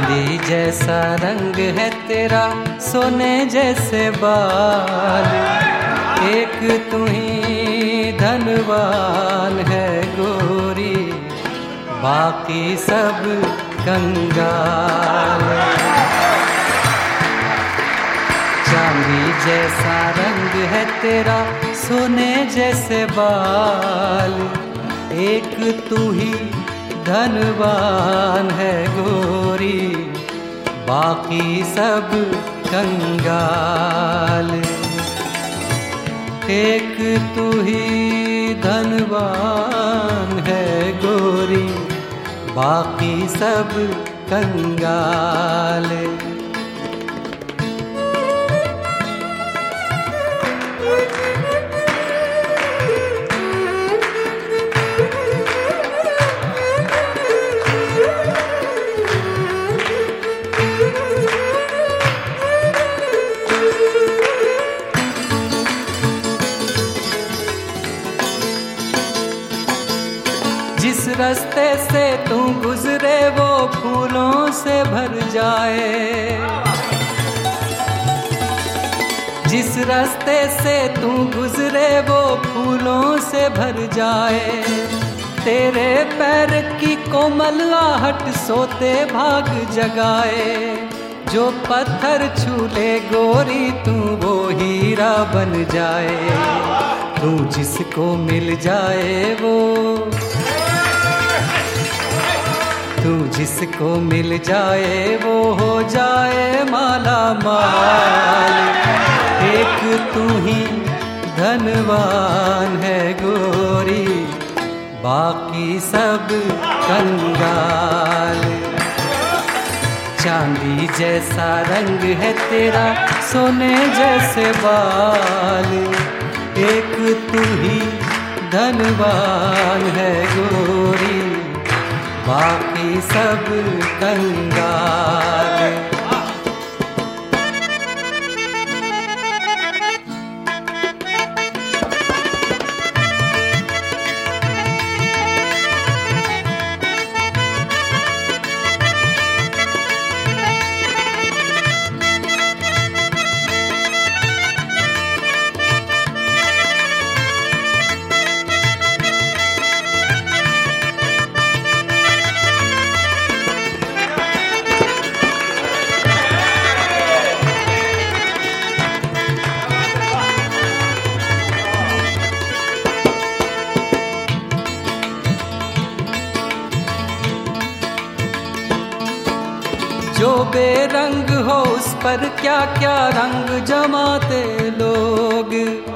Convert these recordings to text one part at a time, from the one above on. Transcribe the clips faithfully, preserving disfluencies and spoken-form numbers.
चांदी जैसा रंग है तेरा, सोने जैसे बाल, एक तू ही धनवान है गोरी, बाकी सब कंगाल। चांदी जैसा रंग है तेरा, सोने जैसे बाल, एक तू ही धनवान है गोरी, बाकी सब कंगाल। एक तू ही धनवान है गोरी, बाकी सब कंगाल। जिस रास्ते से तू गुजरे वो फूलों से भर जाए, जिस रास्ते से तू गुजरे वो फूलों से भर जाए, तेरे पैर की कोमल आहट सोते भाग जगाए, जो पत्थर छू ले गोरी तू वो हीरा बन जाए, तू जिसको मिल जाए वो, तू जिसको मिल जाए वो हो जाए माला माल। एक तू ही धनवान है गोरी, बाकी सब कंगाल। चांदी जैसा रंग है तेरा, सोने जैसे बाल, एक तू ही धनवान है गोरी, बाकी सब कंगाल। जो बेरंग हो उस पर क्या क्या रंग जमाते लोग,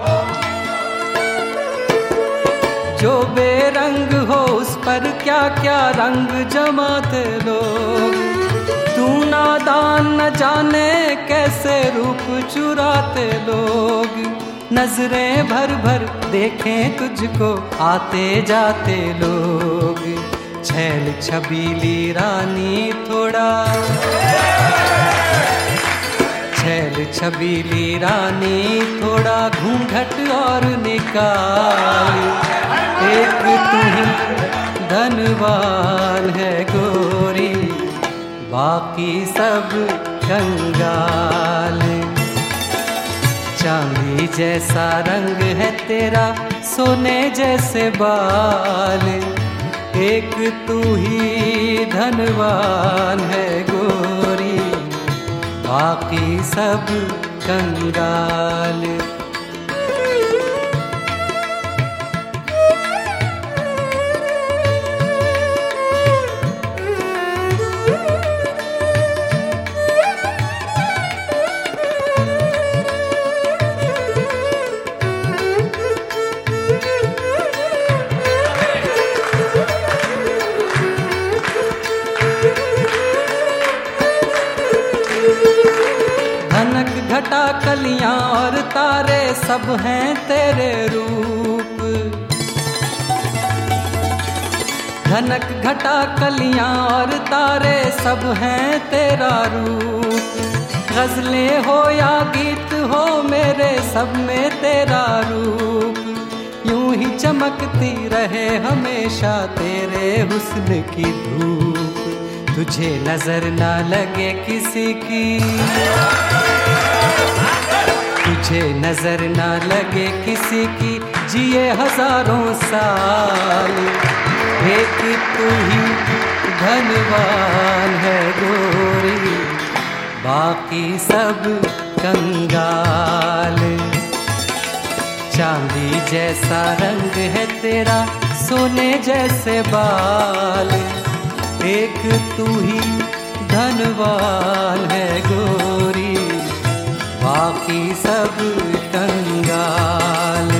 जो बेरंग हो उस पर क्या क्या रंग जमाते लोग, तू नादान न जाने कैसे रूप चुराते लोग, नजरें भर भर देखें तुझको आते जाते लोग, छैल छबीली रानी थोड़ा, छैल छबीली रानी थोड़ा घूंघट और निकाल, एक तू ही धनवान है गोरी, बाकी सब कंगाल। चांदी जैसा रंग है तेरा, सोने जैसे बाल, एक तू ही धनवान है गोरी, बाकी सब कंगाल। धनक घटा कलियां और तारे सब हैं तेरे रूप, धनक घटा कलियां और तारे सब हैं तेरा रूप, गजलें हो या गीत हो मेरे सब में तेरा रूप, यूं ही चमकती रहे हमेशा तेरे हुस्न की धूप, तुझे नजर ना लगे किसी की, तुझे नजर ना लगे किसी की, जिए हजारों साल, एक तू ही धनवान है गोरी, बाकी सब कंगाल। चांदी जैसा रंग है तेरा, सोने जैसे बाल, एक तू ही धनवान है गोरी, बाकी सब कंगाल।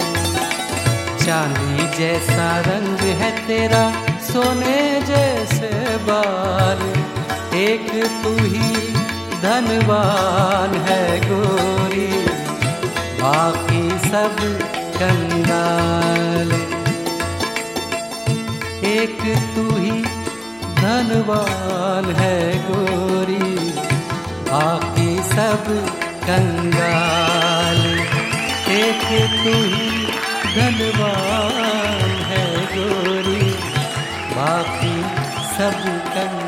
चांदी जैसा रंग है तेरा, सोने जैसे बाल, एक तू ही धनवान है गोरी, बाकी सब कंगाल। एक तू ही धनवान है गोरी, बाकी सब कंगाल। एक तू ही धनवान है गोरी, बाकी सब कंगाल।